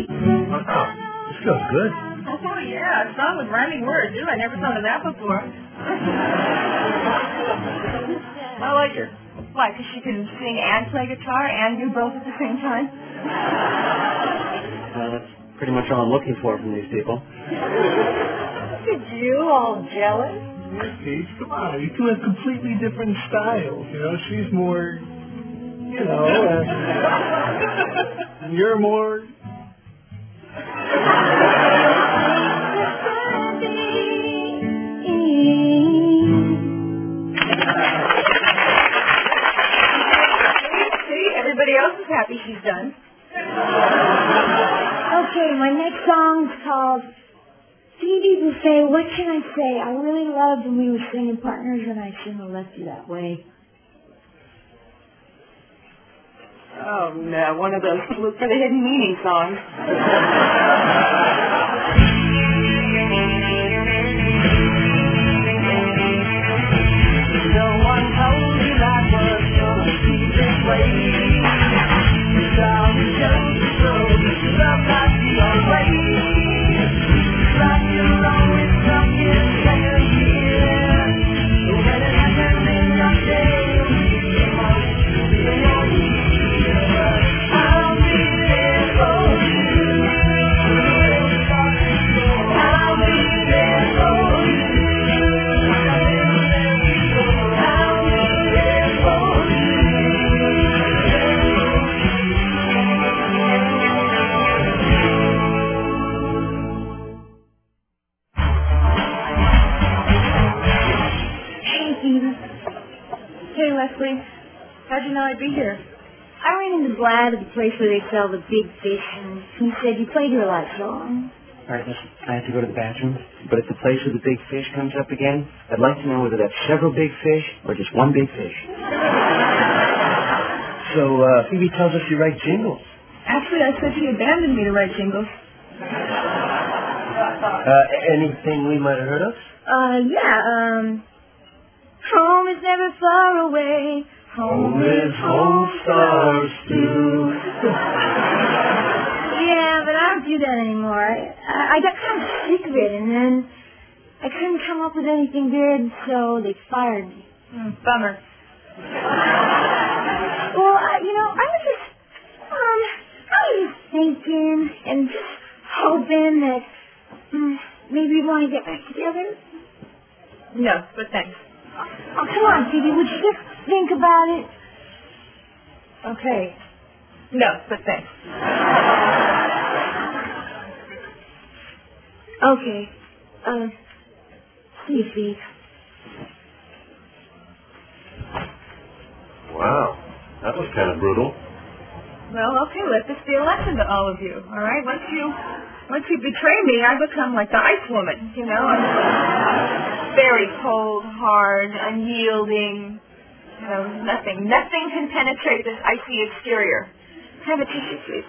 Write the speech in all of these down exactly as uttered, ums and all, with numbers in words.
Wow, this feels good. Oh, yeah, a song with rhyming words. Ew, I never thought of that before. I like her. Why, because she can sing and play guitar and do both at the same time? Well, that's pretty much all I'm looking for from these people. Look at you, all jealous. Yeah, Paige, come on. You two have completely different styles. You know, she's more, you know, uh, and you're more... See, everybody else is happy she's done. Okay, my next song's called Phoebe Buffet. What can I say? I really loved when we were singing partners, and I shouldn't have left you that way. Oh, no, one of those look for the hidden meaning songs. No one told me that was gonna be this way. You saw me just so love not be away. Like you're always stuck in second gear. When it happens in your day, you must be in your ear. I'll be there for you. I'll be there for you. Hey, Leslie, how'd you know I'd be here? I ran into Vlad at the place where they sell the big fish, and he said you played here a lot song. All right, listen, I have to go to the bathroom, but if the place with the big fish comes up again, I'd like to know whether that's several big fish or just one big fish. So, uh, Phoebe tells us you write jingles. Actually, I said she abandoned me to write jingles. Uh, anything we might have heard of? Uh, yeah, um... Home is never far away. Home is home stars too. Yeah, but I don't do that anymore. I, I got kind of sick of it, and then I couldn't come up with anything good, so they fired me. Mm, bummer. Well, I, you know, I was just, um, I was just thinking and just hoping that um, maybe we'd want to get back together. No, but thanks. Oh, come on, Phoebe, would you just think about it? Okay. No, but thanks. Okay. Uh, see you, Phoebe. Wow, that was kind of brutal. Well, okay, let this be a lesson to all of you, all right? Once you, once you betray me, I become like the ice woman, you know? I'm very cold, hard, unyielding. You know, nothing, nothing can penetrate this icy exterior. Have a tissue, please.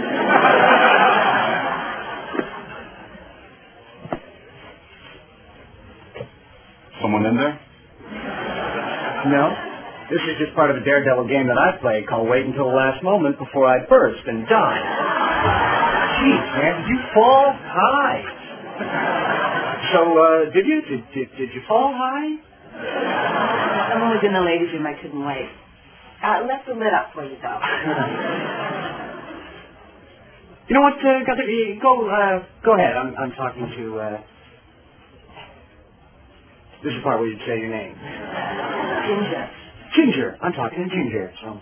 Someone in there? No. This is just part of a daredevil game that I play called Wait Until the Last Moment Before I Burst and Die. Jeez, man, did you fall high? So, uh, did you? Did, did, did you fall high? Someone was in the ladies' room. I couldn't wait. Uh, left the lid up for you, though. You know what, uh, Guthrie, go, uh, go ahead. I'm, I'm talking to, uh... This is the part where you'd say your name. Ginger. Ginger. I'm talking to Ginger, so...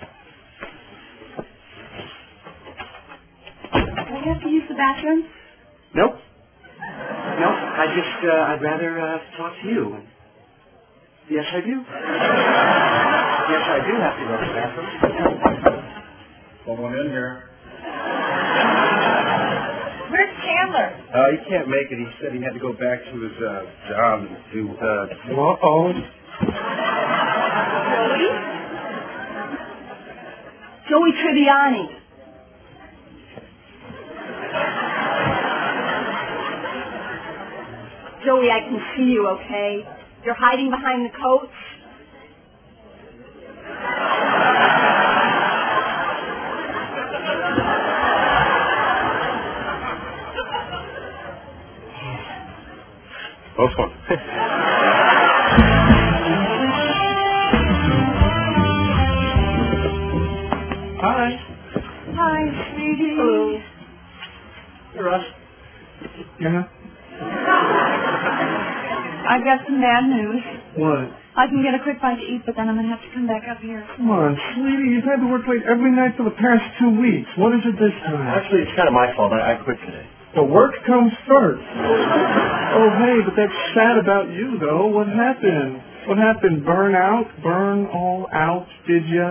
Do you have to use the bathroom? Nope. Nope. I just, uh, I'd rather, uh, talk to you. Yes, I do. Yes, I do have to go to the bathroom. Someone in here. Where's Chandler? Uh, he can't make it. He said he had to go back to his, uh, job and do, uh... Uh-oh. Joey? Joey Tribbiani. Joey, I can see you, okay? You're hiding behind the coats. Both fun. Hi. Hi, sweetie. Hello. Hey, Russ. Yeah? I've got some bad news. What? I can get a quick bite to eat, but then I'm going to have to come back up here. Come on, sweetie. You've had to work late every night for the past two weeks. What is it this time? Actually, it's kind of my fault. I, I quit today. The work comes first. Oh, hey, but that's sad about you, though. What happened? What happened? Burn out? Burn all out, did ya?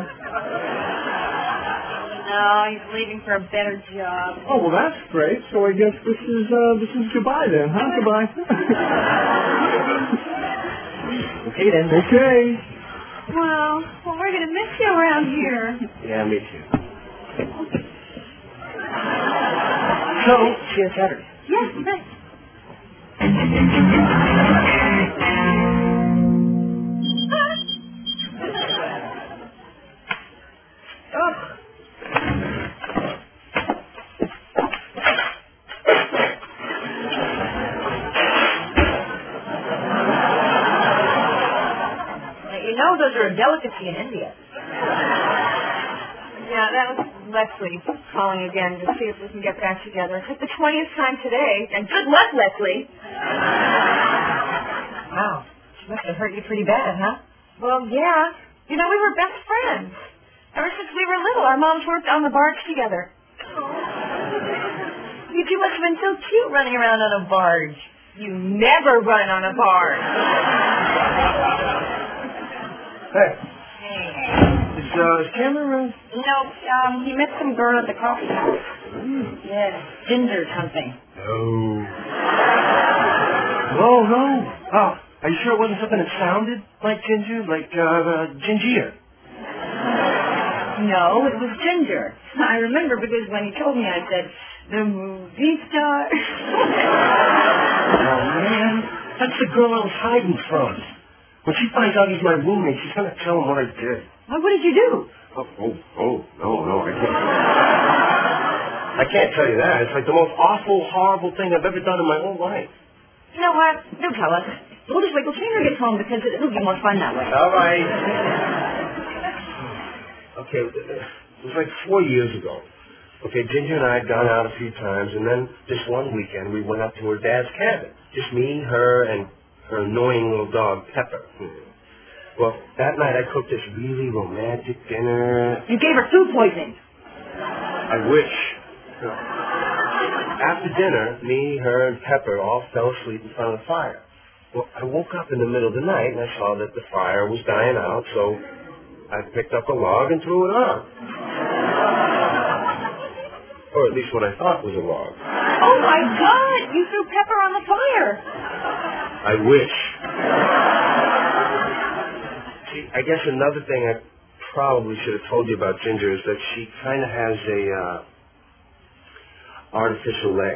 No, he's leaving for a better job. Oh, well, that's great. So I guess this is, uh, this is goodbye then, huh? Goodbye. Okay, then. Okay. Well, well, we're going to miss you around here. Yeah, me too. So, see you Saturday. Yes, thanks. Oh. You know those are a delicacy in India. Yeah, that was Leslie calling again to see if we can get back together. It's like the twentieth time today, and good luck, Leslie. Wow. She must have hurt you pretty bad, huh? Well, yeah. You know, we were best friends. Ever since we were little, our moms worked on the barge together. You two must have been so cute running around on a barge. You never run on a barge. Hey. Is, uh, is Cameron around? No, um, he met some girl at the coffee house. Mm. Yeah, Ginger something. No. No, no. Oh, are you sure it wasn't something that sounded like Ginger? Like, uh, uh Gingier? No, it was Ginger. I remember because when he told me, I said, the movie star. Oh, man. That's the girl I was hiding from. When she finds out he's my roommate, she's going to tell him what I did. Well, what did you do? Oh, oh, oh, no, no, I can't. I can't tell you that. It's like the most awful, horrible thing I've ever done in my whole life. You know what? Do tell us. We'll just wait till Chandler gets home because it'll be more fun that way. All right. Okay, it was like four years ago. Okay, Ginger and I had gone out a few times, and then this one weekend we went up to her dad's cabin. Just me, her, and her annoying little dog, Pepper. Well, that night I cooked this really romantic dinner. You gave her food poisoning. I wish. After dinner, me, her, and Pepper all fell asleep in front of the fire. Well, I woke up in the middle of the night and I saw that the fire was dying out, so I picked up a log and threw it on. Or at least what I thought was a log. Oh, my God! You threw Pepper on the fire. I wish. See, I guess another thing I probably should have told you about Ginger is that she kind of has a uh, artificial leg.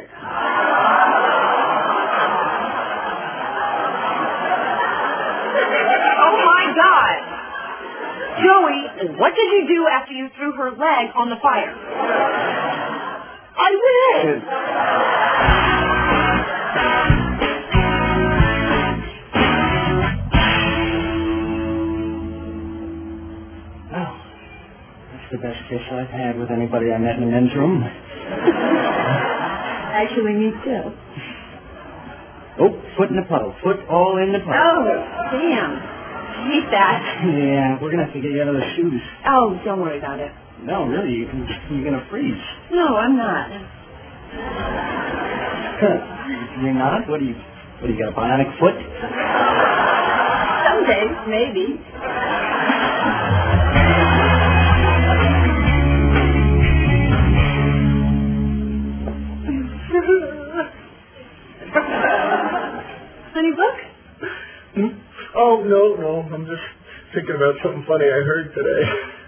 Oh, my God! Joey, what did you do after you threw her leg on the fire? I will! The best kiss I've had with anybody I met in a men's room. Actually, me too. Oh, foot in the puddle. Foot all in the puddle. Oh, damn. I hate that. Yeah, we're going to have to get you out of the shoes. Oh, don't worry about it. No, really, you can, you're going to freeze. No, I'm not. You're not? What do you, what do you got, a bionic foot? Some days, maybe. Honey book? Hmm? Oh, no, no. I'm just thinking about something funny I heard today.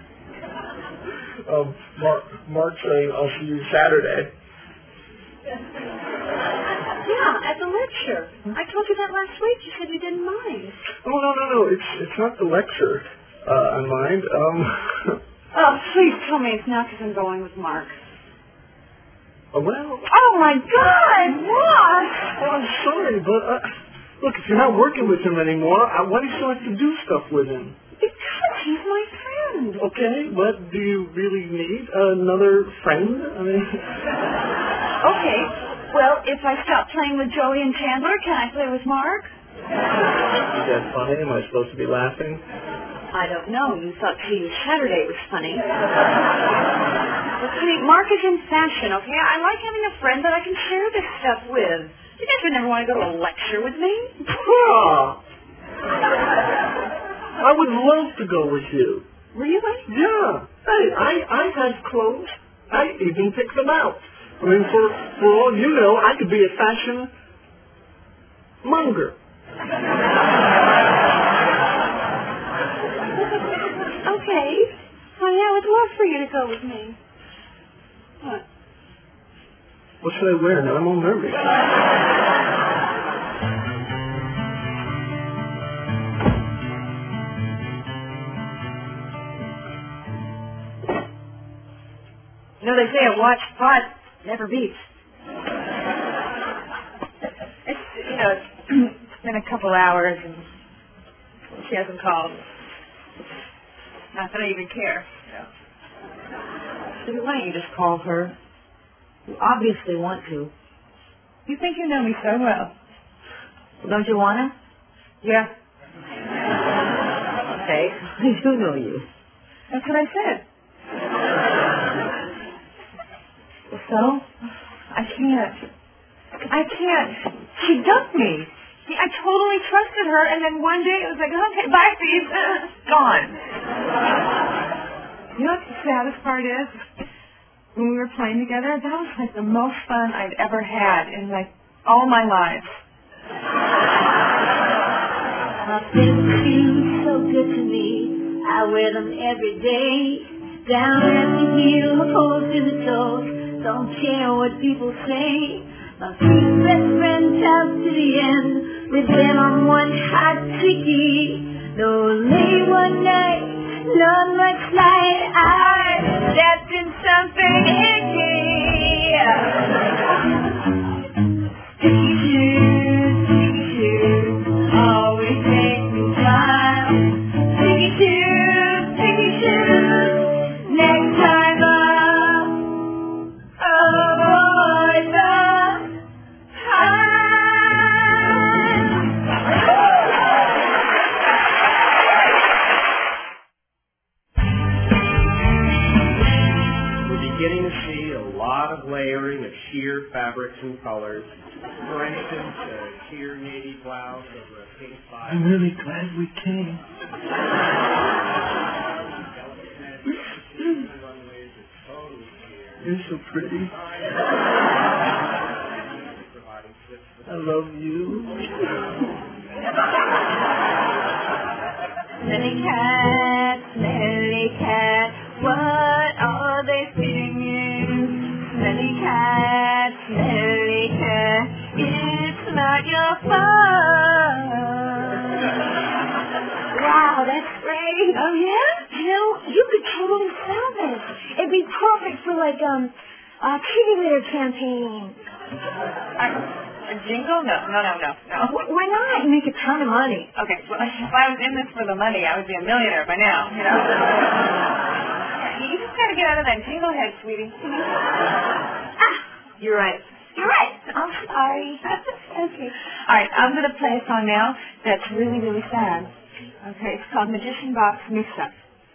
um, Mark, Mark saying, I'll see you Saturday. Yeah, at the lecture. I told you that last week. You said you didn't mind. Oh, no, no, no. It's it's not the lecture uh, I mind. Um, Oh, please tell me it's not because I'm going with Mark. uh, well, Oh, my God! What? oh, I'm sorry, but uh, Look, if you're not working with him anymore, I, why do you still have to do stuff with him? Because he's my friend. Okay, but do you really need another friend? I mean... Okay. Well, if I stop playing with Joey and Chandler, can I play with Mark? Is that funny? Am I supposed to be laughing? I don't know. You thought seeing Saturday was funny. But see, Mark is in fashion, okay? I like having a friend that I can share this stuff with. You guys would never want to go to a lecture with me? I would love to go with you. Really? Yeah. Hey, I, I have clothes. I even pick them out. I mean, for, for all you know, I could be a fashion monger. Okay. Honey, I would love for you to go with me. What? What should I wear now? I'm all nervous. You know, they say a watch spot never beats. It's, you know, it's been a couple hours and she hasn't called. Not that I even care. So why don't you just call her? You obviously want to. You think you know me so well. Don't you want to? Yeah. Okay. I do know you. That's what I said. So? I can't. I can't. She dumped me. See, I totally trusted her, and then one day it was like, okay, bye, Steve. Gone. You know what the saddest part is? When we were playing together, that was like the most fun I'd ever had in like all my life. My favorite shoes, so good to me. I wear them every day. Down at the heel, close to the toes. Don't care what people say. My sweet best friend tough to the end. With them I'm one hot quickie. Though late one night, not much light. I stepped in something icky. Sticky shoes, sticky shoes, always make me smile. Sticky shoes, sticky shoes, next time I'll avoid the Beginning to see a lot of layering of sheer fabrics and colors. For instance, a sheer navy blouse over a pink body. I'm really glad we came. You're so pretty. I love you. Smelly cat, smelly cat, what are they singing? Smelly cat, smelly cat, it's not your fault. Wow, that's great. Oh, yeah? You know, you could totally sell this. It'd be perfect for like um a T V litter campaign. I, a jingle? No, no, no, no, no. Wh- Why not? You make a ton of money. Okay, well, if I was in this for the money, I would be a millionaire by now, you know? Yeah, you just gotta get out of that jingle head, sweetie. Ah, You're right. you're right. I'm sorry. Okay. All right, I'm going to play a song now that's really, really sad. Okay, it's called Magician Box Mix-Up.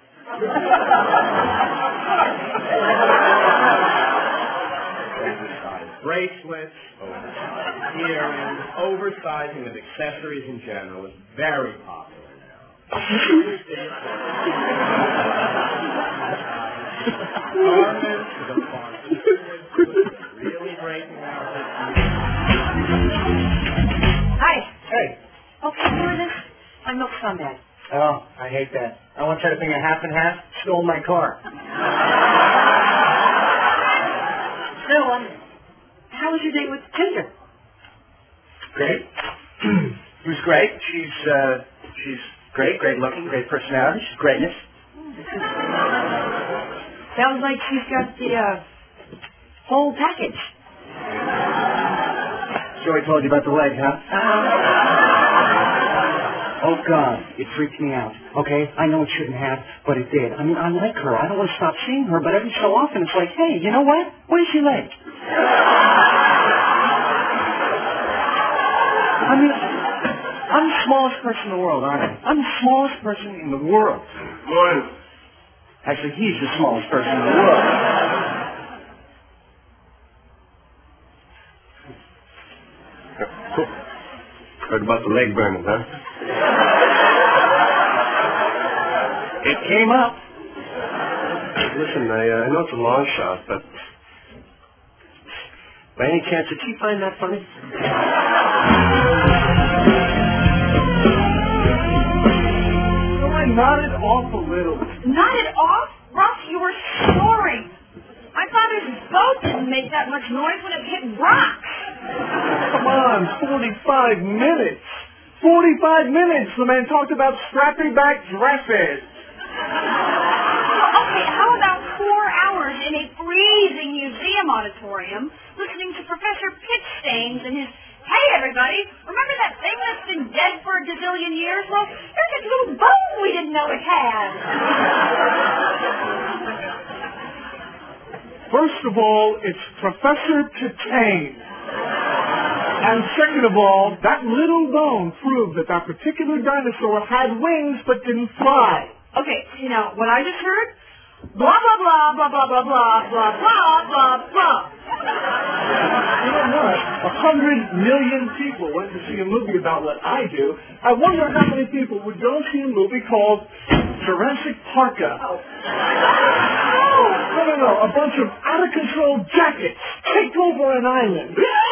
Oversized bracelets, oversized earrings, oversizing of accessories in general is very popular now. Garments with a font really breaking out. Hi. Hey. Okay, doing this. My milk's gone bad. Oh, I hate that. I once had a thing of half and half, stole my car. So, um, how was your date with Ginger? Great. It was great. She's, uh, she's great, great looking, great personality. She's greatness. Sounds like she's got the, uh, whole package. Joey told you about the leg, huh? Uh, Oh, God, it freaked me out. Okay, I know it shouldn't have, but it did. I mean, I like her. I don't want to stop seeing her, but every so often it's like, hey, you know what? Where's your leg? I mean, I'm the smallest person in the world, aren't I? I'm the smallest person in the world. Morning. Actually, he's the smallest person in the world. Heard about the leg burning, huh? It came up. Listen, I, uh, I know it's a long shot, but by any chance, did she find that funny? So I nodded off a little. Not at all? Russ, you were snoring. I thought his boat didn't make that much noise when it hit rocks. Come on, forty-five minutes. forty-five minutes. The man talked about strappy back dresses. Well, okay, how about four hours in a freezing museum auditorium listening to Professor Pitstains and his, hey, everybody, remember that thing that's been dead for a gazillion years? Well, there's this little bone we didn't know it had. First of all, it's Professor Pitstains. And second of all, that little bone proved that that particular dinosaur had wings but didn't fly. Okay, you know, what I just heard? Blah, blah, blah, blah, blah, blah, blah, blah, blah, blah, blah. You know what? A hundred million people went to see a movie about what I do. I wonder how many people would go see a movie called Jurassic Parka. Oh. No, no, no. A bunch of out-of-control jackets take over an island.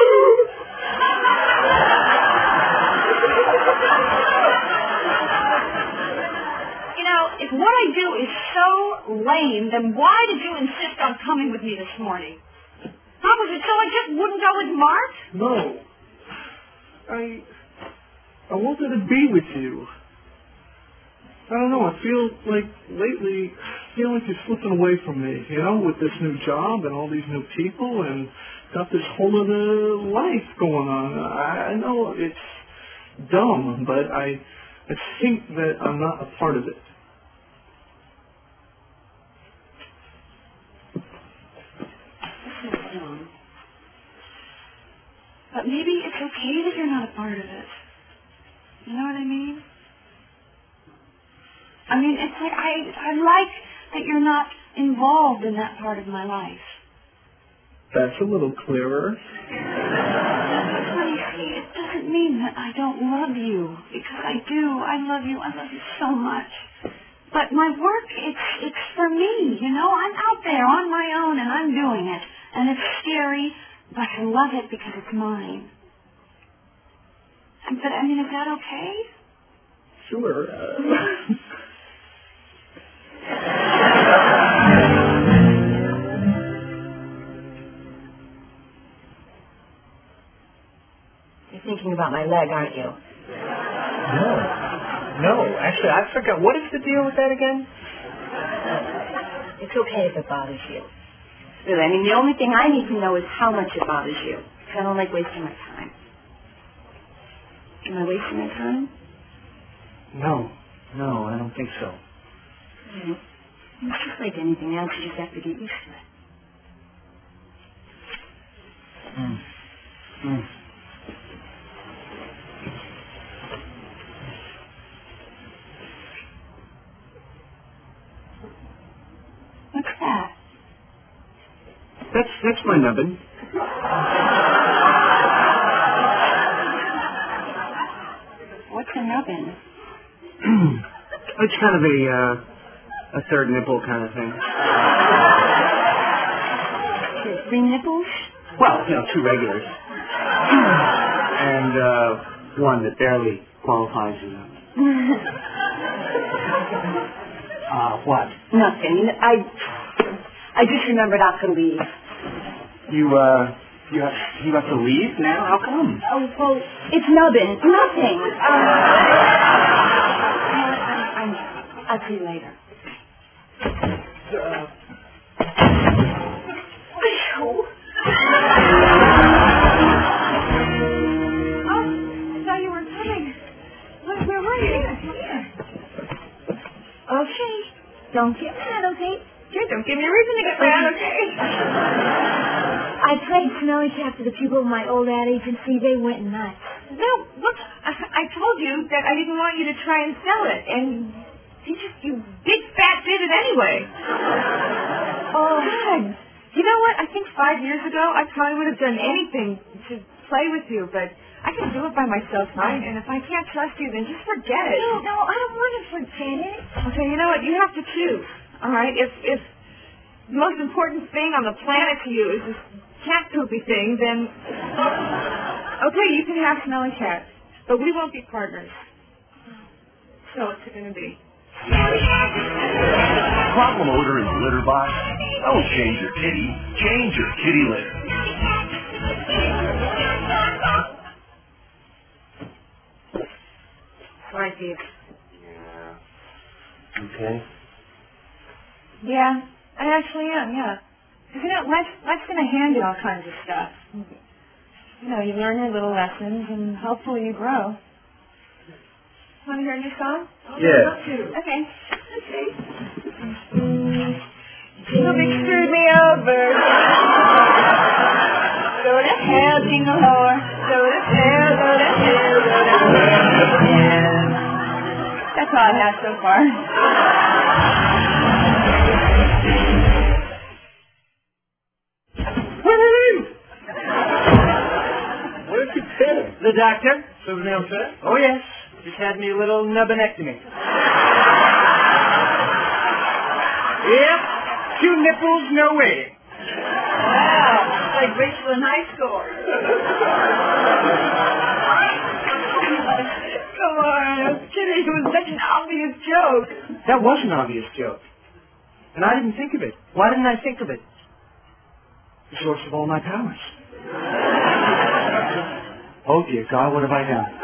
You know, if what I do is so lame, then why did you insist on coming with me this morning? Huh? Was it so I just wouldn't go with Mark? No. I... I wanted to be with you. I don't know, I feel like lately, I feel like you're slipping away from me, you know, with this new job and all these new people and got this whole other life going on. I, I know it's dumb, but I, I think that I'm not a part of it. That's dumb. But maybe it's okay that you're not a part of it. You know what I mean? I mean, it's like I, I like that you're not involved in that part of my life. That's a little clearer. Honey, see, it doesn't mean that I don't love you, because I do. I love you. I love you so much. But my work, it's it's for me, you know. I'm out there on my own, and I'm doing it. And it's scary, but I love it because it's mine. But, I mean, is that okay? Sure. Uh, You're thinking about my leg, aren't you? No. No, actually, I forgot. What is the deal with that again? It's okay if it bothers you. Really, I mean, the only thing I need to know is how much it bothers you. Because I don't like wasting my time. Am I wasting my time? No. No, I don't think so. Mm-hmm. It's just like anything else. You just have to get used to it. Mm. Mm. What's that? That's that's my nubbin. What's a nubbin? It's kind of a uh, a third nipple kind of thing. Three nipples? Well, you know, two regulars. And uh, one that barely qualifies as a... uh, what? Nothing. I I just remembered I could leave. You, uh, you have, you have to leave now? How come? Oh, well, it's nubbin. Nothing. Um, I'm, I'll see you later. uh, Oh, I thought you were coming. Where, where were you? Don't give me a reason to get mad, okay? I played Smelly Cat for the people of my old ad agency. They went nuts. No, look, I, I told you that I didn't want you to try and sell it, and you just, you big fat did it anyway. Oh, God. You know what? I think five years ago, I probably would have done anything to play with you, but I can do it by myself, right? And if I can't trust you, then just forget it. No, no, I don't want to forget it. Okay, you know what? You have to choose, all right? If, if the most important thing on the planet to you is this cat poopy thing, then, okay, you can have Smelly Cat, but we won't be partners. So what's it going to be? Problem odor in the litter box? Don't change your kitty. Change your kitty litter. Sorry, Steve. Yeah. Okay. Yeah, I actually am, yeah. You know, life's, life's going to hand you all kinds of stuff. You know, you learn your little lessons, and hopefully you grow. Want to hear a new song? Yeah. Okay. Okay. Jingle big screwed me over. Go to hell, jingle whore. Go to hell, go to hell, go to hell. Yeah. That's all I have so far. What did you tell him? The doctor? Something else there? Oh, yes. Just had me a little nubbinectomy. Yep. Two nipples, no waiting. Wow. Like Rachel in high school. Come on. I was kidding. It was such an obvious joke. That was an obvious joke. And I didn't think of it. Why didn't I think of it? The source of all my powers. Oh, dear God, what have I done?